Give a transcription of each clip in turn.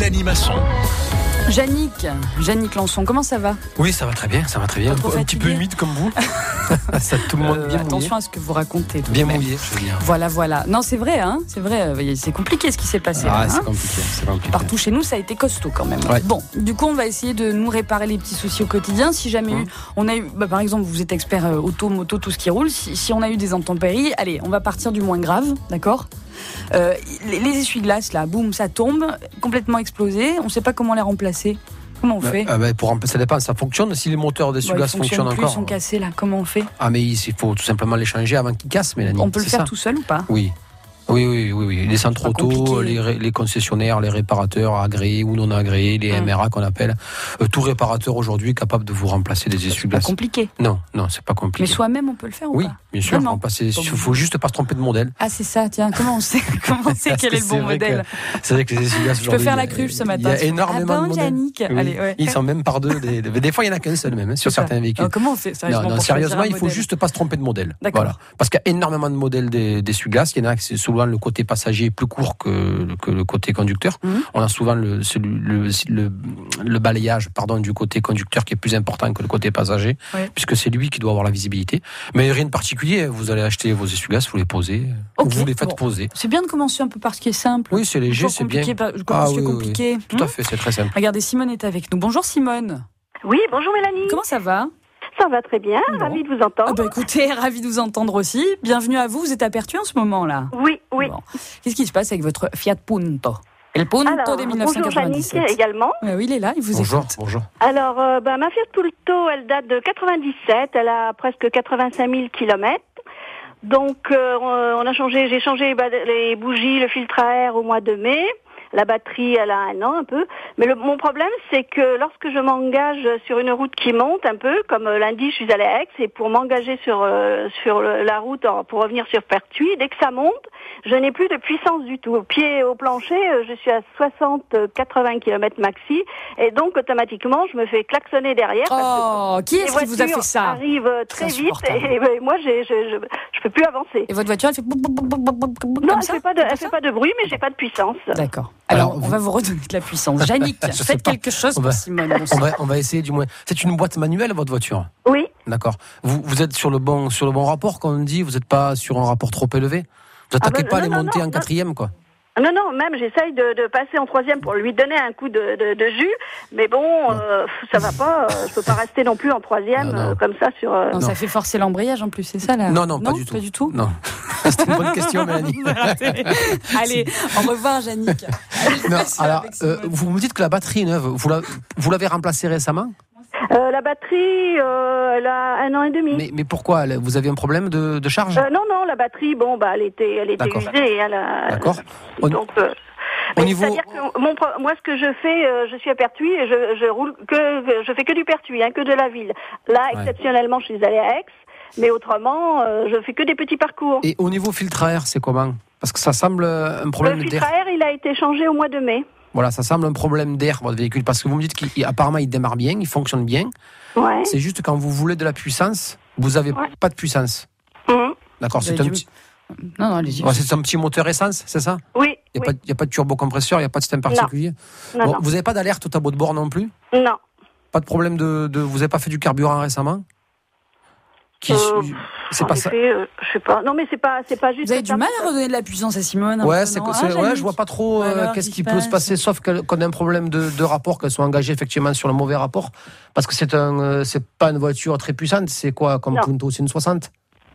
Mélanie Masson. Yannick Lançon, comment ça va ? Oui, ça va très bien. Un petit peu humide comme vous. Ça, tout le monde bien attention mouillé. À ce que vous racontez. Bien mouillé, je veux dire. Voilà. Non, c'est vrai, c'est compliqué ce qui s'est passé. C'est compliqué. Partout chez nous, ça a été costaud quand même. Ouais. Bon, du coup, on va essayer de nous réparer les petits soucis au quotidien. Si jamais on a eu, par exemple, vous êtes expert auto, moto, tout ce qui roule. Si on a eu des intempéries, allez, on va partir du moins grave, d'accord ? Les essuie-glaces, là, boum, ça tombe, complètement explosé. On ne sait pas comment les remplacer. Comment on fait ? Ça dépend, ça fonctionne. Si les moteurs d'essuie-glaces fonctionnent encore. Ils sont cassés là, comment on fait ? Mais il faut tout simplement les changer avant qu'ils cassent, Mélanie. On peut le faire tout seul ou pas ? Oui. Les centres auto, les concessionnaires, les réparateurs agréés ou non agréés, les MRA qu'on appelle, tout réparateur aujourd'hui est capable de vous remplacer des essuie-glaces. C'est pas compliqué. Non, c'est pas compliqué. Mais soi-même on peut le faire ou pas ? Oui, bien sûr. Il faut juste pas se tromper de modèle. Ah c'est ça, tiens, comment on sait quel est le bon modèle ? C'est vrai que les essuie-glaces je peux faire la cruche ce matin. Il y a énormément de modèles. Yannick. Oui. Allez, ouais. Ils sont même par deux. Des fois il y en a qu'un seul même sur certains véhicules. Comment on fait ça ? Non, sérieusement, il faut juste pas se tromper de modèle. D'accord. Voilà. Parce qu'il y a énormément de modèles d'essuie-glaces. Il y en a qui c'est souvent le côté passager est plus court que le côté conducteur. On a souvent le balayage du côté conducteur qui est plus important que le côté passager, puisque c'est lui qui doit avoir la visibilité. Mais rien de particulier, vous allez acheter vos essuie-glaces, vous les posez, ou vous les faites poser. C'est bien de commencer un peu par ce qui est simple. Oui, c'est léger, c'est bien. Compliqué. Oui. Tout à fait, c'est très simple. Regardez, Simone est avec nous. Bonjour Simone. Oui, bonjour Mélanie. Comment ça va ? Ça va très bien, ravie de vous entendre. Écoutez, ravie de vous entendre aussi. Bienvenue à vous, vous êtes à Pertuis en ce moment là. Oui. Bon. Qu'est-ce qui se passe avec votre Fiat Punto ? El Punto de 1997. Bonjour Yannick également. Oui, il est là, il vous écoute. Bonjour. Alors, ma Fiat Punto, elle date de 97, elle a presque 85 000 kilomètres. Donc, j'ai changé les bougies, le filtre à air au mois de mai. La batterie, elle a 1 an un peu. Mais mon problème, c'est que lorsque je m'engage sur une route qui monte un peu, comme lundi, je suis allée à Aix, et pour m'engager sur la route pour revenir sur Pertuis, dès que ça monte, je n'ai plus de puissance du tout. Au pied, au plancher, je suis à 60-80 km maxi, et donc automatiquement, je me fais klaxonner derrière. Qui est-ce qui vous a fait ça ? Arrive très vite, et moi, je peux plus avancer. Et votre voiture, elle fait non, elle fait pas de bruit, mais j'ai pas de puissance. D'accord. Alors, on va vous redonner de la puissance. Yannick, faites quelque chose pour Simone. On va essayer du moins. C'est une boîte manuelle, votre voiture ? Oui. D'accord. Vous êtes sur le bon rapport, comme on dit ? Vous n'êtes pas sur un rapport trop élevé ? Vous n'attaquez pas les montées en 4e, quoi ? Non, même j'essaye de passer en 3e pour lui donner un coup de jus, mais bon, ça va pas, je peux pas rester non plus en 3e comme ça sur... Non, ça fait forcer l'embrayage en plus, c'est ça là ? Non, pas du tout. Non. C'était une bonne question, Mélanie. Allez, au revoir, Yannick. Alors, vous me dites que la batterie neuve, vous l'avez remplacée récemment ? La batterie, elle a 1 an et demi. Mais pourquoi ? Vous avez un problème de charge ? Non, la batterie, elle était usée. D'accord. C'est-à-dire que moi, ce que je fais, je suis à Pertuis et je fais que du Pertuis, que de la ville. Là, exceptionnellement, je suis allée à Aix, mais autrement, je fais que des petits parcours. Et au niveau filtre à air, c'est comment ? Parce que ça semble un problème d'air. Le filtre à air, il a été changé au mois de mai. Voilà, ça semble un problème d'air, votre véhicule, parce que vous me dites qu'apparemment il démarre bien, il fonctionne bien. Ouais. C'est juste quand vous voulez de la puissance, vous n'avez pas de puissance. D'accord, c'est un petit... Non, allez-y. C'est un petit moteur essence, c'est ça ? Oui. Il n'y a pas de turbocompresseur, il n'y a pas de système particulier ? Non. Vous n'avez pas d'alerte au tableau de bord non plus ? Non. Pas de problème vous n'avez pas fait du carburant récemment ? C'est pas ça. Je sais pas. Non, mais c'est pas juste. Vous avez du mal à redonner de la puissance à Simone. Je vois pas trop qu'est-ce qui peut se passer, sauf qu'on a un problème de rapport, qu'elle soit engagée effectivement sur le mauvais rapport, parce que c'est pas une voiture très puissante. C'est quoi comme Punto ? C'est une 60 ?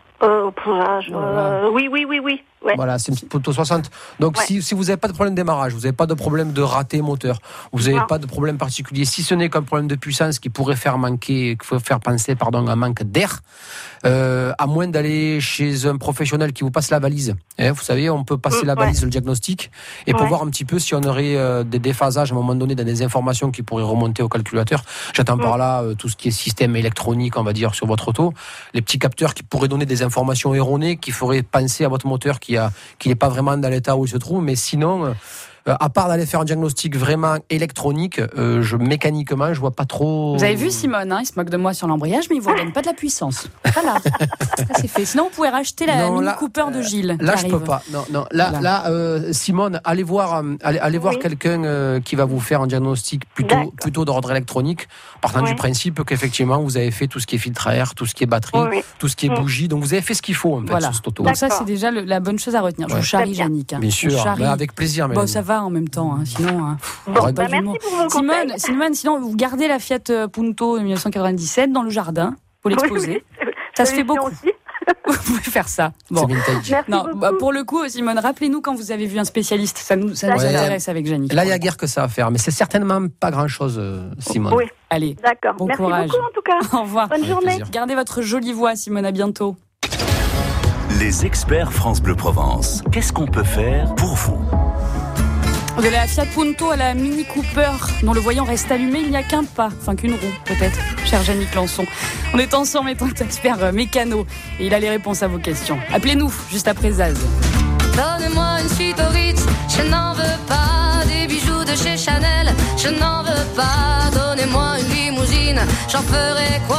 Oui. Ouais. Voilà, c'est une petite Punto 60. Donc si vous n'avez pas de problème de démarrage, vous n'avez pas de problème de raté moteur, vous n'avez pas de problème particulier, si ce n'est qu'un problème de puissance qui pourrait faire penser à un manque d'air, à moins d'aller chez un professionnel qui vous passe la valise. Vous savez, on peut passer la valise, le diagnostic, et pour voir un petit peu si on aurait des déphasages à un moment donné dans des informations qui pourraient remonter au calculateur. J'attends par là tout ce qui est système électronique, on va dire, sur votre auto, les petits capteurs qui pourraient donner des informations erronées, qui feraient penser à votre moteur qui n'est pas vraiment dans l'état où il se trouve, mais sinon à part d'aller faire un diagnostic vraiment électronique, mécaniquement, je vois pas trop. Vous avez vu Simone, il se moque de moi sur l'embrayage, mais il vous donne pas de la puissance. Voilà, ça c'est fait. Sinon, vous pouvez racheter la Mini Cooper de Gilles. Là, je peux pas. Non. Là, Simone, allez voir quelqu'un qui va vous faire un diagnostic plutôt d'ordre électronique, partant du principe qu'effectivement, vous avez fait tout ce qui est filtre à air, tout ce qui est batterie, tout ce qui est bougie. Donc, vous avez fait ce qu'il faut, en fait, sur cette auto. Donc, ça, c'est déjà la bonne chose à retenir. Je vous charrie, Yannick. Bien sûr, avec plaisir. Bon, ça va en même temps, sinon. Merci pour vos conseils. Simone, sinon, vous gardez la Fiat Punto de 1997 dans le jardin pour l'exposer. Ça se fait beaucoup. Vous pouvez faire ça. Bon. C'est vintage. Pour le coup, Simone, rappelez-nous quand vous avez vu un spécialiste. Ça nous intéresse avec Jannick. Là, il n'y a guère que ça à faire, mais c'est certainement pas grand-chose, Simone. Oui. Allez. D'accord. Bon Merci courage. beaucoup en tout cas. Au revoir. Bonne journée. Gardez votre jolie voix, Simone. À bientôt. Les experts France Bleu Provence. Qu'est-ce qu'on peut faire pour vous ? De la Fiat Punto à la Mini Cooper, dont le voyant reste allumé, il n'y a qu'une roue peut-être, cher Jannick Lançon. On est ensemble étant expert mécano et il a les réponses à vos questions. Appelez-nous juste après Zaz. Donnez-moi une suite au Ritz, je n'en veux pas. Des bijoux de chez Chanel, je n'en veux pas. Donnez-moi une limousine, j'en ferai quoi?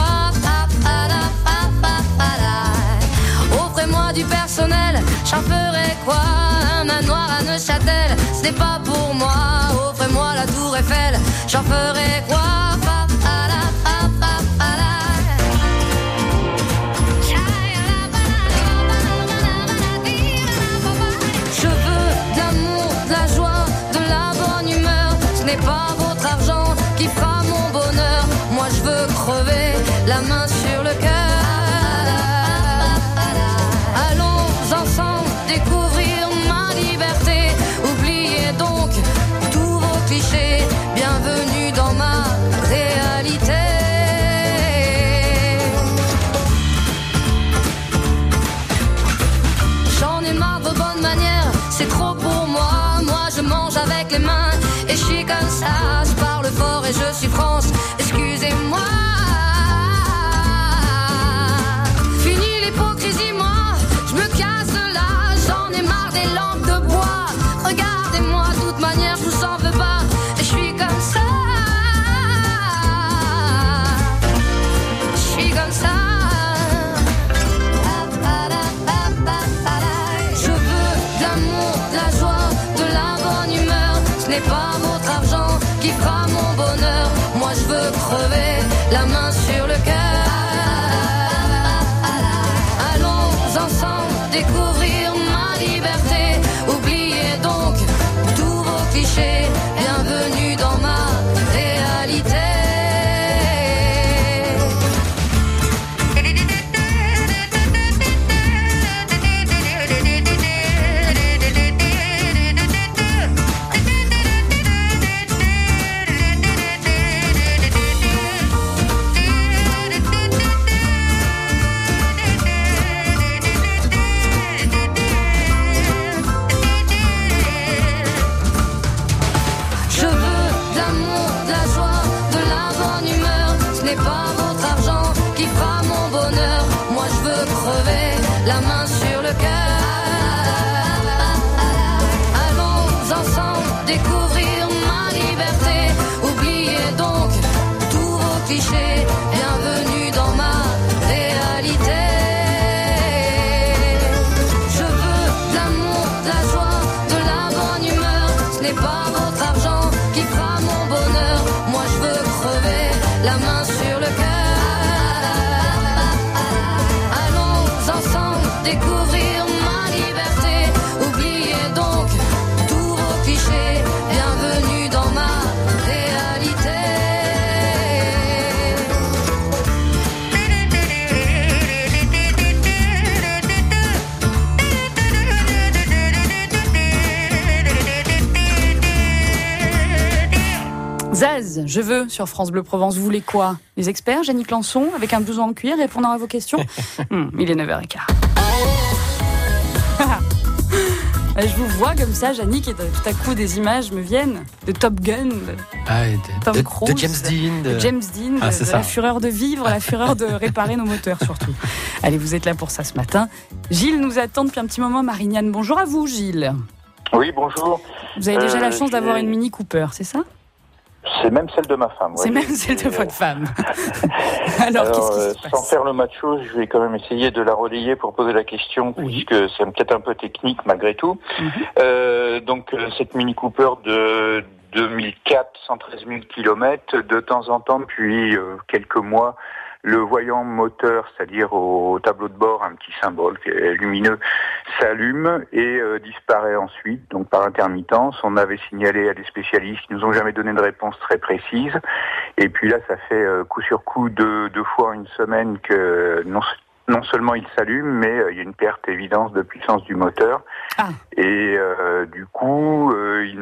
Offrez-moi du personnel, j'en ferai quoi? Un manoir à Neuchâtel, ce n'est pas pour moi. Offrez-moi la tour Eiffel, j'en ferai quoi? Je veux de l'amour, de la joie, de la bonne humeur. Ce n'est pas votre argent qui fera mon bonheur. Moi je veux crever la main sur le cœur. Ensemble découvrir ma liberté. Oubliez donc tous vos clichés. Bienvenue dans ma réalité. J'en ai marre de vos bonnes manières, c'est trop pour moi. Moi je mange avec les mains et je suis comme ça. Je parle fort et je suis France, excusez-moi. Fini l'hypocrisie, moi je me casse. Regardez-moi, de toute manière, je vous en veux pas. Et je suis comme ça. Je suis comme ça. Je veux de l'amour, de la joie, de la bonne humeur. Ce n'est pas votre argent qui fera mon bonheur. Moi, je veux crever la main sur le cœur. Allons ensemble découvrir ma liberté. Oubliez donc tous vos clichés. Bienvenue dans ma réalité. Pas votre argent qui fera mon bonheur. Moi je veux crever la main sur le cœur. Allons ensemble découvrir ma liberté. Oubliez donc tous vos clichés. Bienvenue dans ma réalité. Je veux de l'amour, de la joie, de la bonne humeur. Ce n'est pas votre argent qui fera mon bonheur. Moi je veux crever la main sur le cœur. Allons ensemble découvrir ma liberté. Oubliez donc tous vos clichés. Bienvenue dans ma réalité. Zaz, je veux sur France Bleu Provence. Vous voulez quoi? Les experts, Jannick Lançon, avec un blouson en cuir, répondant à vos questions. Il est 9h15. Je vous vois comme ça, Jannick, et tout à coup des images me viennent de Top Gun, Tom Cruise, de James Dean, de la fureur de vivre, la fureur de réparer nos moteurs surtout. Allez, vous êtes là pour ça ce matin. Gilles nous attend depuis un petit moment, Marignane. Bonjour à vous, Gilles. Oui, bonjour. Vous avez déjà la chance d'avoir une Mini Cooper, c'est ça ? C'est même celle de ma femme. C'est même celle de votre femme. Alors, qu'est-ce qui se passe ? Sans faire le macho, je vais quand même essayer de la relayer pour poser la question, puisque c'est peut-être un peu technique malgré tout. Donc, cette Mini Cooper de 2004, 113 000 km, de temps en temps, depuis quelques mois, le voyant moteur, c'est-à-dire au tableau de bord, un petit symbole qui est lumineux, s'allume et disparaît ensuite, donc par intermittence. On avait signalé à des spécialistes qui nous ont jamais donné de réponse très précise. Et puis là, ça fait coup sur coup deux fois en une semaine que non seulement il s'allume, mais il y a une perte évidente de puissance du moteur. Et du coup,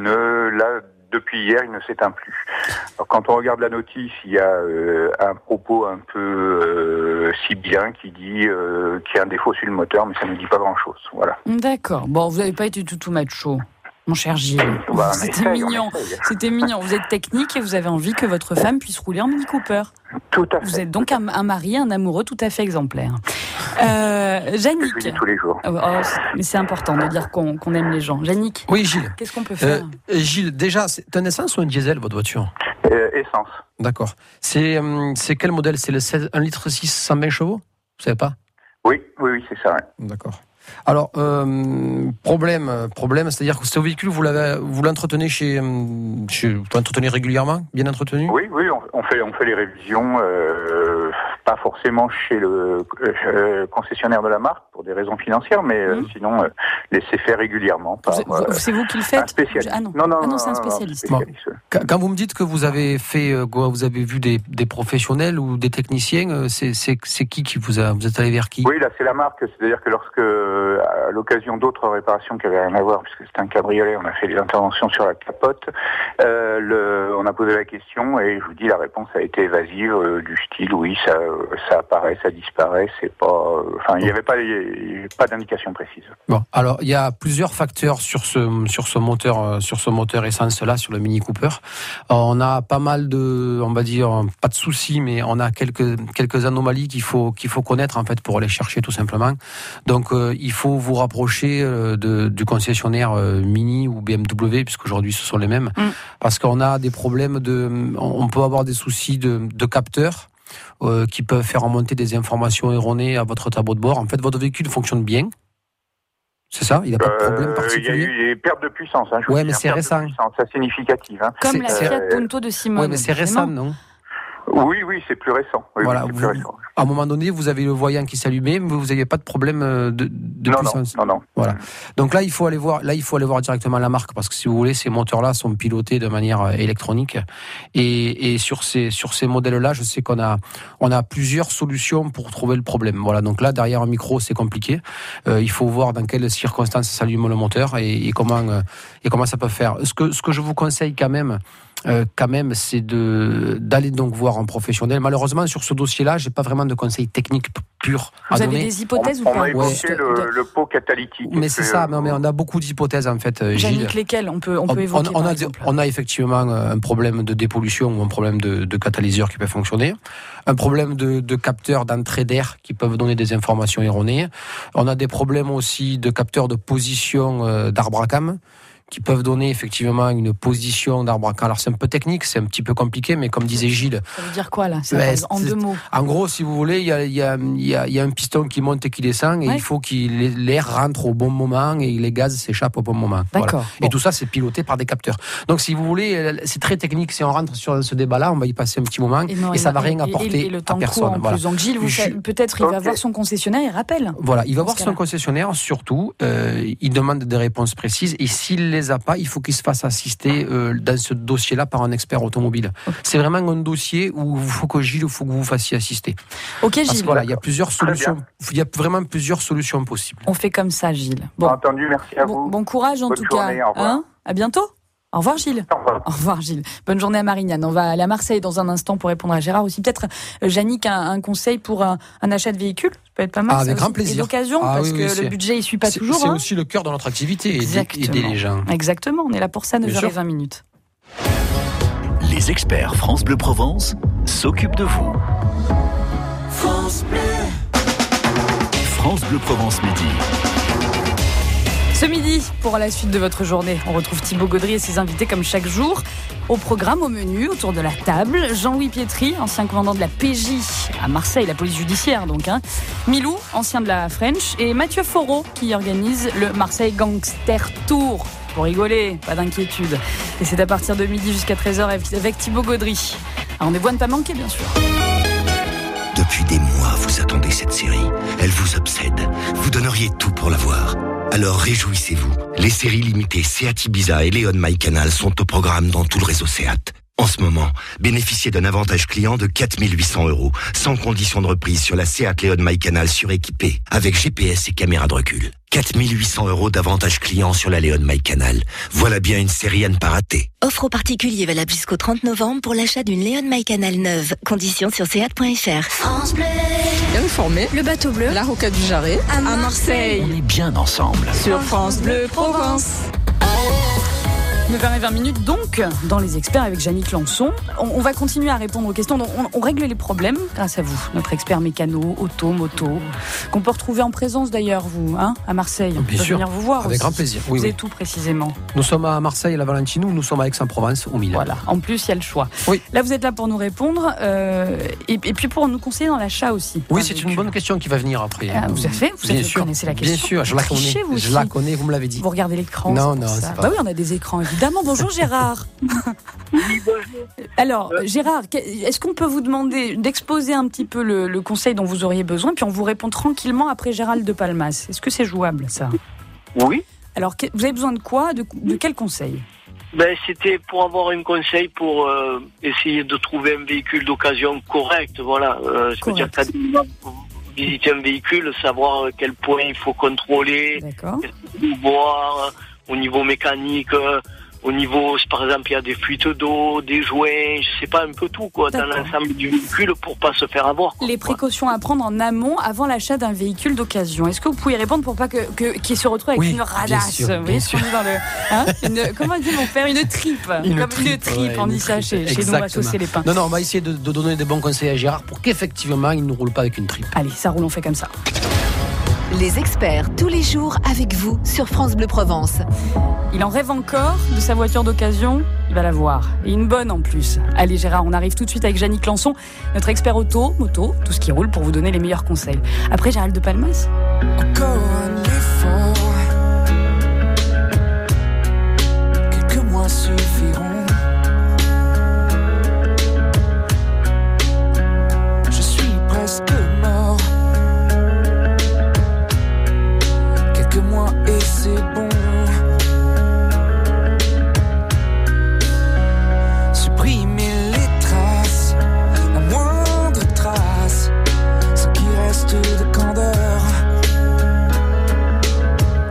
depuis hier, il ne s'éteint plus. Alors, quand on regarde la notice, il y a un propos un peu sibyllin qui dit qu'il y a un défaut sur le moteur, mais ça ne dit pas grand-chose. Voilà. D'accord. Bon, vous n'avez pas été tout macho, mon cher Gilles. C'était mignon. C'était mignon. Vous êtes technique et vous avez envie que votre femme puisse rouler en Mini Cooper. Tout à fait. Vous êtes donc un mari, un amoureux tout à fait exemplaire. Jannick. Je le dis tous les jours. Mais c'est important de dire qu'on aime les gens. Jannick. Oui, Gilles. Qu'est-ce qu'on peut faire ? Gilles, déjà, c'est un essence ou un diesel, votre voiture ? Essence. D'accord. C'est quel modèle ? C'est le 1,6 litre 120 chevaux ? Vous savez pas ? Oui, c'est ça. Ouais. D'accord. Alors, problème, c'est-à-dire que ce véhicule, vous l'entretenez vous l'entretenez régulièrement, bien entretenu ? Oui, on fait les révisions, pas forcément chez le concessionnaire de la marque pour des raisons financières, mais sinon laissez faire régulièrement. C'est vous qui le faites ? Un spécialiste. Non, c'est un spécialiste. Quand vous me dites que vous avez vu des professionnels ou des techniciens, c'est qui vous êtes allé vers qui ? Oui, là c'est la marque, c'est-à-dire que lorsque à l'occasion d'autres réparations qui n'avaient rien à voir, puisque c'était un cabriolet, on a fait des interventions sur la capote, on a posé la question et je vous dis la réponse a été évasive, du style oui, ça apparaît, ça disparaît, c'est pas, il n'y avait pas d'indication précise. Bon, alors il y a plusieurs facteurs sur ce moteur essence là, sur le Mini Cooper. On a pas mal de, on va dire, pas de soucis, mais on a quelques anomalies qu'il faut connaître en fait pour aller chercher tout simplement. Donc il faut vous rapprocher du concessionnaire Mini ou BMW, puisqu'aujourd'hui ce sont les mêmes, parce qu'on a des problèmes on peut avoir des soucis de capteurs qui peuvent faire remonter des informations erronées à votre tableau de bord. En fait, votre véhicule fonctionne bien. C'est ça ? Il n'a pas de problème particulier ? Il y a eu des pertes de puissance. Oui, mais c'est récent. C'est significatif. Comme la Fiat Punto de Simone. Oui, mais c'est récent, non ? Oui, c'est plus récent. Voilà, c'est plus récent. À un moment donné, vous avez le voyant qui s'allumait, mais vous n'aviez pas de problème de puissance. Non. Voilà. Donc là, il faut aller voir directement la marque, parce que si vous voulez, ces moteurs-là sont pilotés de manière électronique. Et sur ces modèles-là, je sais qu'on a plusieurs solutions pour trouver le problème. Voilà. Donc là, derrière un micro, c'est compliqué. Il faut voir dans quelles circonstances s'allume le moteur et comment ça peut faire. Ce que je vous conseille quand même, c'est d'aller donc voir un professionnel. Malheureusement, sur ce dossier-là, j'ai pas vraiment de conseils techniques purs à donner. Vous avez des hypothèses ou pas ? On a évoqué le pot catalytique. Mais c'est ça, mais on a beaucoup d'hypothèses en fait, Gilles. Jannick, lesquelles on peut évoquer on a effectivement un problème de dépollution ou un problème de catalyseur qui peut fonctionner, un problème de capteurs d'entrée d'air qui peuvent donner des informations erronées. On a des problèmes aussi de capteurs de position d'arbre à cam, qui peuvent donner effectivement une position d'arbre à cam. Alors c'est un peu technique, c'est un petit peu compliqué, mais comme disait Gilles... Ça veut dire quoi là ? En 2 mots. En gros, si vous voulez, il y a un piston qui monte et qui descend, et il faut que l'air rentre au bon moment et les gaz s'échappent au bon moment. D'accord. Voilà. Bon. Et tout ça, c'est piloté par des capteurs. Donc si vous voulez, c'est très technique. Si on rentre sur ce débat-là, on va y passer un petit moment et ça va rien apporter le temps à personne. Voilà. Donc Gilles, peut-être il va voir son concessionnaire, il rappelle. Voilà, il va voir son concessionnaire, surtout, il demande des réponses précises, et s'il les a pas, il faut qu'il se fasse assister dans ce dossier-là par un expert automobile. Okay. C'est vraiment un dossier où il faut que vous vous fassiez assister. Ok, Gilles. Parce que voilà, il y a plusieurs solutions. Il y a vraiment plusieurs solutions possibles. On fait comme ça, Gilles. Bon. Entendu, merci à vous. Bon courage en Bonne tout journée, cas. au revoir. À bientôt. Au revoir Gilles. Au revoir Gilles. Bonne journée à Marignane. On va aller à Marseille dans un instant pour répondre à Gérard aussi. Peut-être Jannick un conseil pour un achat de véhicule. Ça peut être pas mal. Avec grand plaisir. Et d'occasion, parce que le budget il suit pas toujours. C'est aussi le cœur de notre activité, aider les gens. Exactement. On est là pour ça, 9h20. Les experts France Bleu Provence s'occupent de vous. France Bleu. France Bleu Provence Midi. Ce midi, pour la suite de votre journée, on retrouve Thibaut Gaudry et ses invités comme chaque jour. Au programme, au menu, autour de la table, Jean-Louis Pietri, ancien commandant de la PJ à Marseille, la police judiciaire donc. Milou, ancien de la French, et Mathieu Foreau qui organise le Marseille Gangster Tour. Pour rigoler, pas d'inquiétude. Et c'est à partir de midi jusqu'à 13h avec Thibaut Gaudry. Un rendez-vous à ne pas manquer, bien sûr. Depuis des mois, vous attendez cette série. Elle vous obsède. Vous donneriez tout pour la voir. Alors réjouissez-vous. Les séries limitées Seat Ibiza et Léon MyCanal sont au programme dans tout le réseau Seat. En ce moment, bénéficiez d'un avantage client de 4 800 €, sans condition de reprise sur la Seat Léon MyCanal suréquipée, avec GPS et caméra de recul. 4 800 € d'avantage client sur la Léon MyCanal. Voilà bien une série à ne pas rater. Offre aux particuliers valable jusqu'au 30 novembre pour l'achat d'une Léon MyCanal neuve. Conditions sur seat.fr. France Bleu. Bien informé. Le bateau bleu. La Rocade du Jarret. À Marseille. On est bien ensemble. Sur France Bleu Provence. 9h20 donc, dans Les Experts avec Yannick Lançon. On va continuer à répondre aux questions. On règle les problèmes grâce à vous, notre expert mécano, auto, moto, qu'on peut retrouver en présence d'ailleurs, vous, à Marseille. On peut venir vous voir avec aussi. Grand plaisir. Vous êtes où précisément? Nous sommes à Marseille, à la Valentinou, nous sommes à Aix-en-Provence, au Milan. Voilà, en plus il y a le choix. Oui. Là vous êtes là pour nous répondre et puis pour nous conseiller dans l'achat aussi. Oui, c'est une bonne question qui va venir après. Vous connaissez la question. Bien sûr, je la connais. Je la connais, vous me l'avez dit. Vous regardez l'écran? Non, c'est pas... Bah oui, on a des écrans évidemment. Bonjour Gérard. Alors, Gérard, est-ce qu'on peut vous demander d'exposer un petit peu le conseil dont vous auriez besoin, puis on vous répond tranquillement après Gérald de Palmas? Est-ce que c'est jouable, ça? Oui. Alors, vous avez besoin de quoi? De quel conseil? C'était pour avoir un conseil pour essayer de trouver un véhicule d'occasion correct, voilà. C'est-à-dire qu'à visiter un véhicule, savoir quel point il faut contrôler, qu'est-ce qu'il faut voir au niveau mécanique, au niveau, par exemple, il y a des fuites d'eau, des joints, je sais pas, un peu tout, quoi, dans l'ensemble du véhicule pour pas se faire avoir. Les précautions à prendre en amont avant l'achat d'un véhicule d'occasion. Est-ce que vous pouvez répondre pour pas qu'il se retrouve avec une radasse? Vous voyez ce qu'on dit dans le, comment dit mon père? Une tripe. Une tripe, on dit ça chez nous, associer les pains. Non, on va essayer de donner des bons conseils à Gérard pour qu'effectivement, il ne roule pas avec une tripe. Allez, ça roule, on fait comme ça. Les Experts, tous les jours avec vous sur France Bleu Provence. Il en rêve encore de sa voiture d'occasion, il va la voir. Et une bonne en plus. Allez Gérard, on arrive tout de suite avec Yannick Lançon, notre expert auto, moto, tout ce qui roule pour vous donner les meilleurs conseils. Après Gérald de Palmas. Quelques mois suffiront. Je suis presque mort. Quelques mois et c'est bon. Supprimer les traces, la moindre trace, ce qui reste de candeur.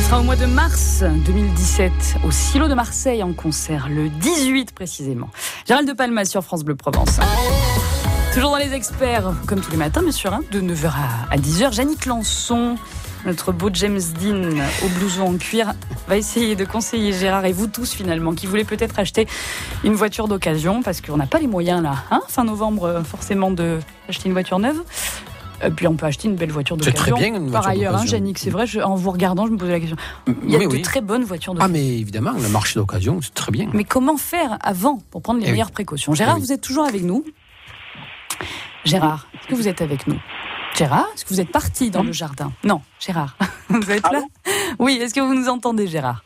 sera au mois de mars 2017 au Silo de Marseille en concert, le 18 précisément. Gérald de Palmas sur France Bleu Provence. Toujours dans les experts, comme tous les matins bien sûr, de 9h à 10h, Yannick Lançon, notre beau James Dean au blouson en cuir, va essayer de conseiller Gérard et vous tous finalement, qui voulez peut-être acheter une voiture d'occasion, parce qu'on n'a pas les moyens là, fin novembre forcément d'acheter une voiture neuve. Puis on peut acheter une belle voiture d'occasion. C'est très bien une voiture par ailleurs, d'occasion. Yannick, c'est vrai, en vous regardant, je me posais la question. Il y a de très bonnes voitures d'occasion. Ah mais évidemment, le marché d'occasion, c'est très bien. Mais comment faire avant pour prendre les meilleures précautions? Gérard, vous êtes toujours avec nous? Gérard, est-ce que vous êtes avec nous? Gérard, est-ce que vous êtes parti dans le jardin? Non, Gérard, vous êtes là? Oui, est-ce que vous nous entendez, Gérard?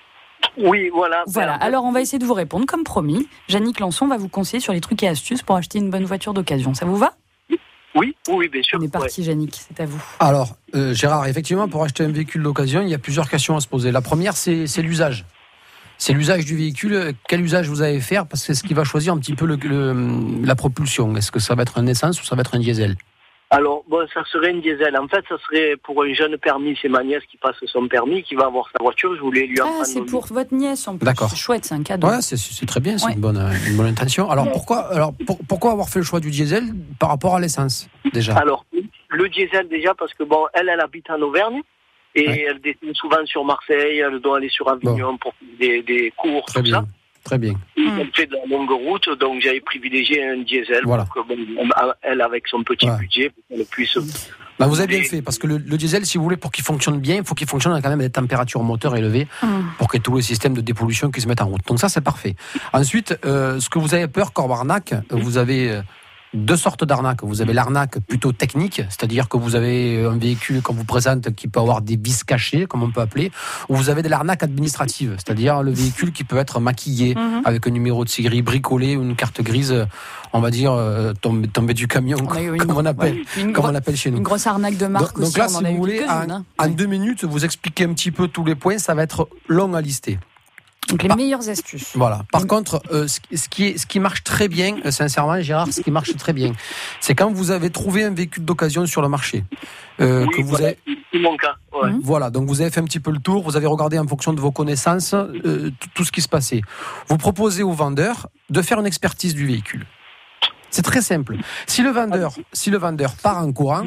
Oui, voilà. Voilà, alors on va essayer de vous répondre, comme promis. Yannick Lançon va vous conseiller sur les trucs et astuces pour acheter une bonne voiture d'occasion. Ça vous va? Oui, bien sûr. On est parti, Yannick, c'est à vous. Alors, Gérard, effectivement, pour acheter un véhicule d'occasion, il y a plusieurs questions à se poser. La première, c'est l'usage. C'est l'usage du véhicule. Quel usage vous allez faire? Parce que c'est ce qui va choisir un petit peu la propulsion. Est-ce que ça va être un essence ou ça va être un diesel? Alors, ça serait une diesel. En fait, ça serait pour un jeune permis. C'est ma nièce qui passe son permis, qui va avoir sa voiture. Je voulais lui en prendre. Ah, c'est pour votre nièce en plus. D'accord. C'est chouette, c'est un cadeau. Ouais, c'est très bien, c'est une bonne intention. Alors, pourquoi avoir fait le choix du diesel par rapport à l'essence, déjà? Alors, le diesel, déjà, parce que elle habite en Auvergne. Et elle descend souvent sur Marseille. Elle doit aller sur Avignon pour des cours, Très bien. Très bien. Elle fait de la longue route, donc j'avais privilégié un diesel. Voilà. Pour que, elle, avec son petit budget, pour qu'elle puisse... vous avez bien fait, parce que le diesel, si vous voulez, pour qu'il fonctionne bien, il faut qu'il fonctionne avec quand même des températures moteur élevées, pour que tous les systèmes de dépollution qui se mettent en route. Donc ça, c'est parfait. Ensuite, ce que vous avez peur, comme arnaque, vous avez... deux sortes d'arnaques. Vous avez l'arnaque plutôt technique, c'est-à-dire que vous avez un véhicule qu'on vous présente qui peut avoir des vis cachées, comme on peut appeler, ou vous avez de l'arnaque administrative, c'est-à-dire le véhicule qui peut être maquillé avec un numéro de série bricolé ou une carte grise, on va dire tombé du camion, comme on appelle chez nous. Une grosse arnaque de marque aussi. Donc là, si vous voulez, en 2 minutes, vous expliquez un petit peu tous les points, ça va être long à lister. Donc les meilleures astuces. Voilà. Par contre, ce qui marche très bien, sincèrement, Gérard, ce qui marche très bien, c'est quand vous avez trouvé un véhicule d'occasion sur le marché. Que vous avez... C'est mon cas. Ouais. Voilà. Donc vous avez fait un petit peu le tour, vous avez regardé en fonction de vos connaissances tout ce qui se passait. Vous proposez au vendeur de faire une expertise du véhicule. C'est très simple. Si le vendeur part en courant.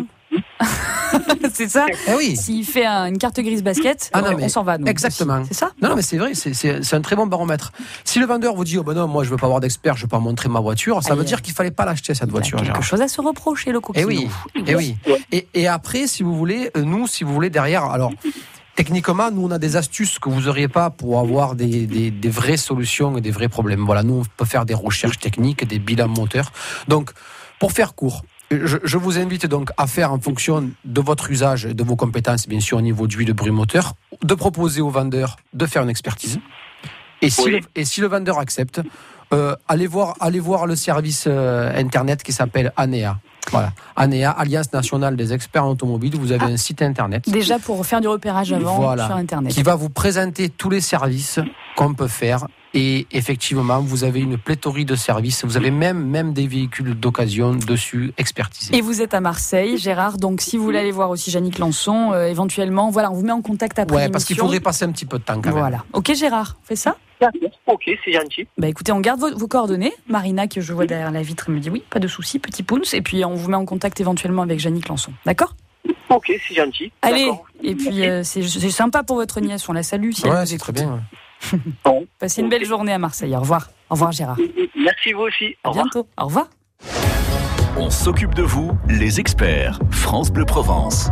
C'est ça. Oui. S'il fait une carte grise basket, on s'en va. Donc, exactement. C'est ça. Non, mais c'est vrai. C'est un très bon baromètre. Si le vendeur vous dit non, moi je veux pas avoir d'expert, je veux pas montrer ma voiture, ça veut dire qu'il fallait pas l'acheter cette voiture. Il y a quelque chose à se reprocher, le coquillou. Oui. Et après, si vous voulez, derrière, alors. Techniquement, nous, on a des astuces que vous n'auriez pas pour avoir des vraies solutions et des vrais problèmes. Voilà, nous, on peut faire des recherches techniques, des bilans moteurs. Donc, pour faire court, je vous invite donc à faire en fonction de votre usage et de vos compétences, bien sûr, au niveau d'huile, de bruit moteur, de proposer au vendeur de faire une expertise. Et si le vendeur accepte, allez voir le service Internet qui s'appelle ANEA. Voilà, ANEA, Alliance Nationale des Experts en Automobile. Vous avez un site Internet. Déjà pour faire du repérage avant sur Internet. Qui va vous présenter tous les services qu'on peut faire. Et effectivement, vous avez une pléthorie de services. Vous avez même des véhicules d'occasion dessus expertisés. Et vous êtes à Marseille, Gérard. Donc, si vous voulez aller voir aussi Yannick Lançon, éventuellement, on vous met en contact après l'émission. Parce qu'il faudrait passer un petit peu de temps quand même. Voilà. Ok, Gérard, on fait ça? Ok, c'est gentil. Écoutez, on garde vos coordonnées. Marina, que je vois derrière la vitre, me dit oui, pas de souci, petit pounce. Et puis, on vous met en contact éventuellement avec Yannick Lançon. D'accord? Ok, c'est gentil. Allez, et puis c'est sympa pour votre nièce, on la salue. Si c'est très bien. Passez une belle journée à Marseille. Au revoir. Au revoir, Gérard. Merci, vous aussi. À bientôt. Au revoir. On s'occupe de vous, les experts. France Bleu Provence.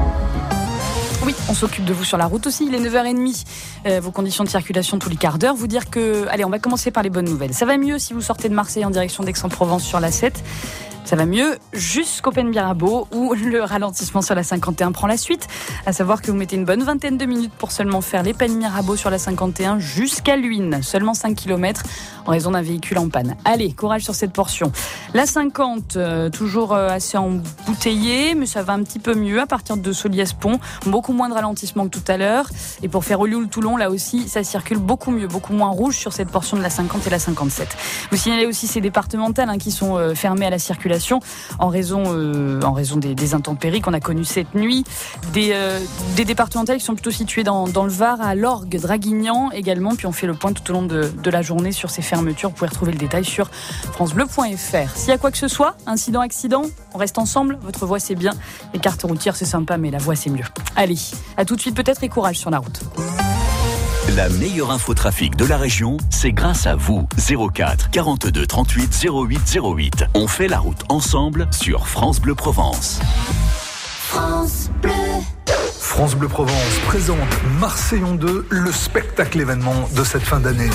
Oui, on s'occupe de vous sur la route aussi. Il est 9h30. Vos conditions de circulation tous les quarts d'heure. Vous dire que... Allez, on va commencer par les bonnes nouvelles. Ça va mieux si vous sortez de Marseille en direction d'Aix-en-Provence sur la 7. Ça va mieux jusqu'au Pen Mirabeau où le ralentissement sur la 51 prend la suite. À savoir que vous mettez une bonne vingtaine de minutes pour seulement faire les Pen Mirabeau sur la 51 jusqu'à Luynes. Seulement 5 km en raison d'un véhicule en panne. Allez, courage sur cette portion. La 50, toujours assez embouteillée, mais ça va un petit peu mieux à partir de Soliès-Pont. Beaucoup moins de ralentissement que tout à l'heure. Et pour faire Olioul-Toulon, là aussi, ça circule beaucoup mieux, beaucoup moins rouge sur cette portion de la 50 et la 57. Vous signalez aussi ces départementales qui sont fermées à la circulation circulation en raison des intempéries qu'on a connues cette nuit. Des départementales qui sont plutôt situées dans le Var, à Lorgues, Draguignan également. Puis on fait le point tout au long de la journée sur ces fermetures. Vous pouvez retrouver le détail sur francebleu.fr. S'il y a quoi que ce soit, incident, accident, on reste ensemble. Votre voix c'est bien. Les cartes routières c'est sympa, mais la voix c'est mieux. Allez, à tout de suite peut-être et courage sur la route. La meilleure infotrafic de la région, c'est grâce à vous. 04 42 38 08 08. On fait la route ensemble sur France Bleu Provence. France Bleu. France Bleu Provence présente Marseillon 2, le spectacle événement de cette fin d'année.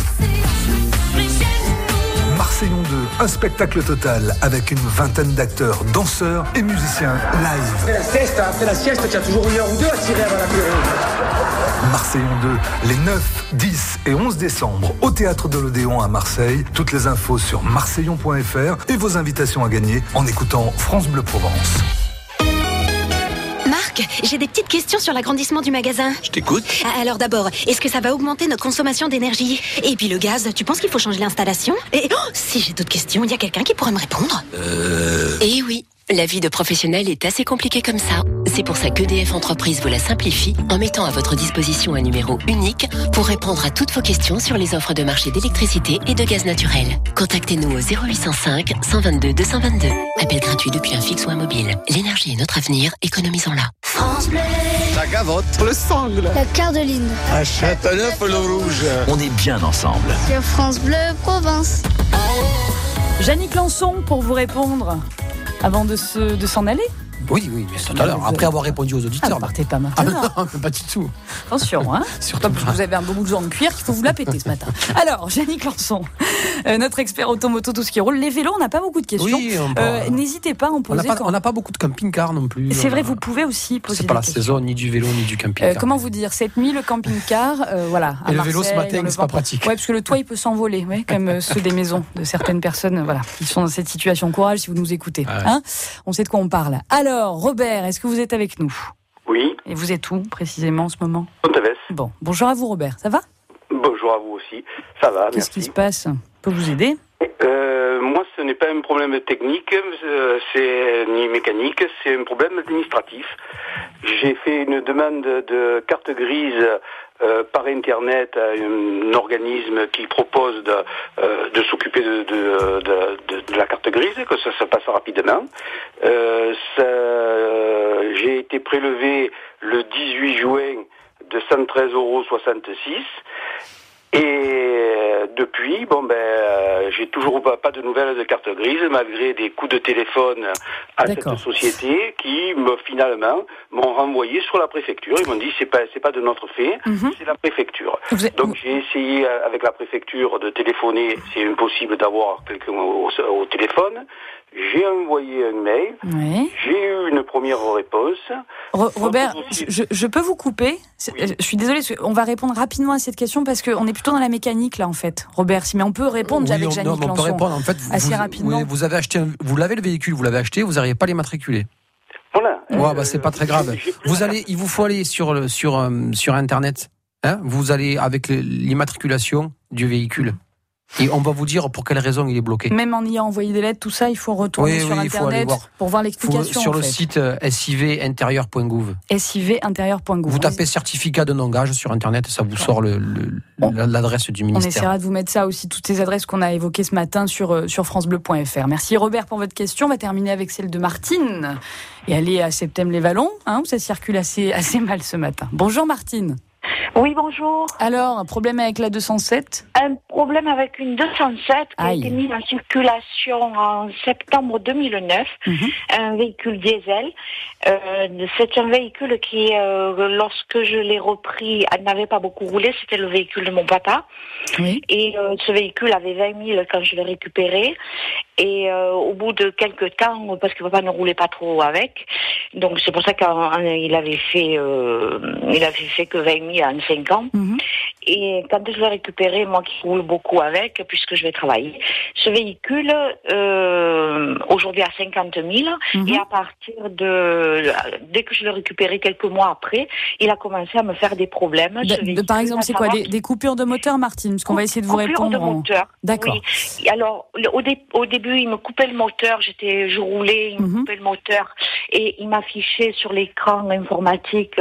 Marseillon 2, un spectacle total avec une vingtaine d'acteurs, danseurs et musiciens live. Après la sieste, tu as toujours une heure ou deux à tirer avant l'apéro. Marseillon 2, les 9, 10 et 11 décembre au Théâtre de l'Odéon à Marseille. Toutes les infos sur marseillon.fr et vos invitations à gagner en écoutant France Bleu Provence. Marc, j'ai des petites questions sur l'agrandissement du magasin. Je t'écoute. Alors d'abord, est-ce que ça va augmenter notre consommation d'énergie? Et puis le gaz, tu penses qu'il faut changer l'installation? Et si j'ai d'autres questions, il y a quelqu'un qui pourrait me répondre? Eh oui, la vie de professionnel est assez compliquée comme ça. C'est pour ça qu'EDF Entreprise vous la simplifie en mettant à votre disposition un numéro unique pour répondre à toutes vos questions sur les offres de marché d'électricité et de gaz naturel. Contactez-nous au 0805 122 222. Appel gratuit depuis un fixe ou un mobile. L'énergie est notre avenir, économisons-la. France Bleu. La gavotte, le sangle. La Cardeline. Achète un œuf le rouge. On est bien ensemble. Sur France Bleu Provence. Jannick Lançon pour vous répondre avant de s'en aller. Oui, mais tout à l'heure, après avoir répondu aux auditeurs. Partez pas maintenant. Non, pas du tout. Attention, hein. Surtout pas. Vous avez un beau bout de jambe en cuir qu'il faut vous la péter ce matin. Alors, Jannick Lançon, notre expert automoto, tout ce qui roule. Les vélos, on n'a pas beaucoup de questions. Oui, n'hésitez pas à en poser. On n'a pas beaucoup de camping-car non plus. C'est vrai, vous pouvez aussi poser C'est pas la questions. saison ni du vélo ni du camping-car. Comment vous dire, cette nuit, le camping-car, voilà. Et le vélo ce matin, c'est pas pratique. Ouais, parce que le toit, il peut s'envoler, comme ceux des maisons de certaines personnes, voilà, qui sont dans cette situation. Courage si vous nous écoutez. Hein, on sait de quoi on parle. Alors, Robert, est-ce que vous êtes avec nous? Oui. Et vous êtes où, précisément, en ce moment? Ponteves. Bon, bonjour à vous, Robert. Ça va? Bonjour à vous aussi. Ça va, Qu'est-ce qui se passe? Peut vous aider? Moi, ce n'est pas un problème technique, c'est ni mécanique, c'est un problème administratif. J'ai fait une demande de carte grise par Internet à un organisme qui propose de s'occuper de la carte grise, que ça se passe rapidement. J'ai été prélevé le 18 juin de 113,66 €. Et depuis, j'ai toujours pas de nouvelles de carte grise, malgré des coups de téléphone à cette société qui, finalement, m'ont renvoyé sur la préfecture. Ils m'ont dit c'est pas de notre fait, c'est la préfecture. Donc j'ai essayé avec la préfecture de téléphoner, c'est impossible d'avoir quelqu'un au téléphone. J'ai envoyé un mail, j'ai eu une première réponse. Robert, je peux vous couper? Je suis désolée, on va répondre rapidement à cette question parce qu'on est plutôt dans la mécanique là en fait. Robert, mais on peut répondre avec Jannick Lançon. On peut répondre en fait. Assez rapidement. Vous avez acheté, vous l'avez le véhicule, vous l'avez acheté, vous n'arrivez pas à l'immatriculer. Voilà. C'est pas très grave. Il vous faut aller sur Internet. Hein, vous allez avec l'immatriculation du véhicule. Et on va vous dire pour quelle raison il est bloqué. Même en ayant envoyé des lettres, tout ça, il faut retourner sur Internet pour voir l'explication. Sur le site sivintérieur.gouv. sivintérieur.gouv. Vous tapez certificat de non-gage sur Internet et ça vous sort l'adresse du ministère. On essaiera de vous mettre ça aussi, toutes ces adresses qu'on a évoquées ce matin sur francebleu.fr. Merci Robert pour votre question. On va terminer avec celle de Martine. Et aller à Septem-les-Vallons, où ça circule assez mal ce matin. Bonjour Martine. Oui, bonjour. Alors, un problème avec la 207? Un problème avec une 207 qui a été mise en circulation en septembre 2009, un véhicule diesel. C'est un véhicule qui, lorsque je l'ai repris, n'avait pas beaucoup roulé, c'était le véhicule de mon papa. Et ce véhicule avait 20 000 quand je l'ai récupéré. Et au bout de quelques temps, parce que papa ne roulait pas trop avec, donc c'est pour ça qu'il avait fait que 20 000 en 5 ans. Et quand je l'ai récupéré, moi qui roule beaucoup avec, puisque je vais travailler, ce véhicule, aujourd'hui à 50 000, et à partir dès que je l'ai récupéré quelques mois après, il a commencé à me faire des problèmes. Par exemple, c'est quoi, des coupures de moteur, Martine? Parce qu'on va essayer de vous répondre. Coupures de moteur. D'accord. Oui. Alors, au début, il me coupait le moteur, je roulais, il me coupait le moteur, et il m'affichait sur l'écran informatique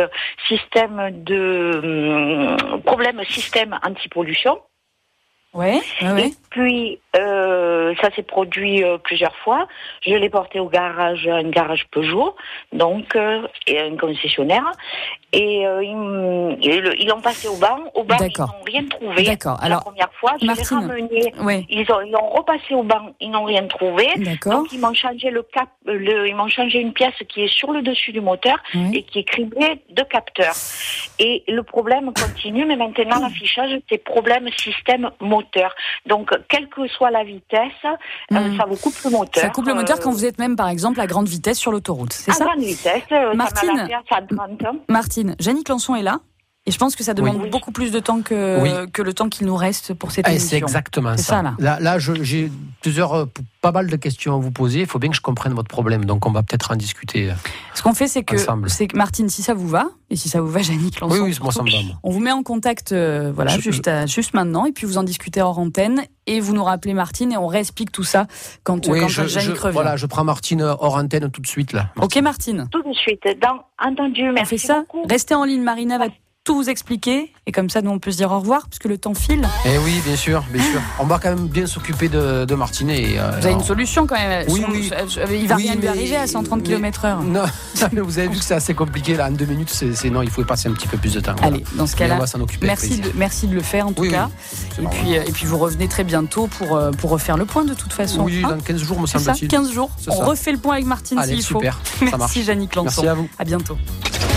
problème système anti-pollution. Ouais. Et puis, ça s'est produit plusieurs fois. Je l'ai porté au garage, un garage Peugeot, donc, et un concessionnaire. Et ils l'ont passé au banc. Au banc, ils n'ont rien trouvé. D'accord. Alors, la première fois, je l'ai ramené. Ouais. Ils l'ont repassé au banc. Ils n'ont rien trouvé. D'accord. Donc, ils m'ont changé ils m'ont changé une pièce qui est sur le dessus du moteur et qui est criblée de capteurs. Et le problème continue, mais maintenant, l'affichage, c'est problème système moteur. Donc, quelle que soit la vitesse, ça vous coupe le moteur. Ça coupe le moteur quand vous êtes même, par exemple, à grande vitesse sur l'autoroute. C'est ça? À grande vitesse. Martine, ça m'a 30 ans. Martine, Jannick Lançon est là. Et je pense que ça demande beaucoup plus de temps que le temps qu'il nous reste pour cette émission. C'est exactement ça. Là, j'ai pas mal de questions à vous poser. Il faut bien que je comprenne votre problème. Donc, on va peut-être en discuter. Ce qu'on fait, c'est que Martine, si ça vous va, et si ça vous va, Jannick Lançon, oui, moi ça me va. On vous met en contact, juste maintenant, et puis vous en discutez hors antenne, et vous nous rappelez Martine, et on réexplique tout ça quand Jannick revient. Voilà, je prends Martine hors antenne tout de suite là. Martine. Ok, Martine. Tout de suite. Entendu. Merci. On fait ça. Beaucoup. Restez en ligne, Marina va tout vous expliquer, et comme ça, nous, on peut se dire au revoir, puisque le temps file. Eh oui, bien sûr. On va quand même bien s'occuper de Martine. Et, vous avez une solution quand même. Oui. Il va rien lui arriver à 130 km/h. Non, mais vous avez vu que c'est assez compliqué, là, en 2 minutes, non, il faut y passer un petit peu plus de temps. Voilà. Allez, dans ce cas-là, on va s'en occuper. Merci de le faire, en tout cas. Et puis, vous revenez très bientôt pour refaire le point, de toute façon. Oui, dans 15 jours, me semble-t-il. C'est ça, 15 jours. On refait le point avec Martine s'il faut. Super. Merci, Jannick Lançon. Merci à vous. À bientôt.